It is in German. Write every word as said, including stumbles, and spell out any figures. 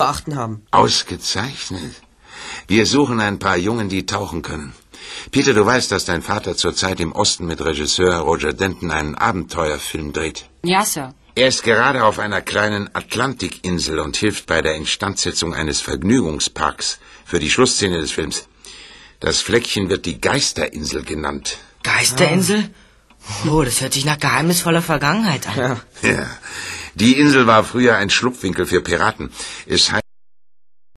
beachten haben. Ausgezeichnet. Wir suchen ein paar Jungen, die tauchen können. Peter, du weißt, dass dein Vater zurzeit im Osten mit Regisseur Roger Denton einen Abenteuerfilm dreht. Ja, Sir. Er ist gerade auf einer kleinen Atlantikinsel und hilft bei der Instandsetzung eines Vergnügungsparks für die Schlussszene des Films. Das Fleckchen wird die Geisterinsel genannt. Geisterinsel? Oh, das hört sich nach geheimnisvoller Vergangenheit an. Ja. Ja. Die Insel war früher ein Schlupfwinkel für Piraten. Es heißt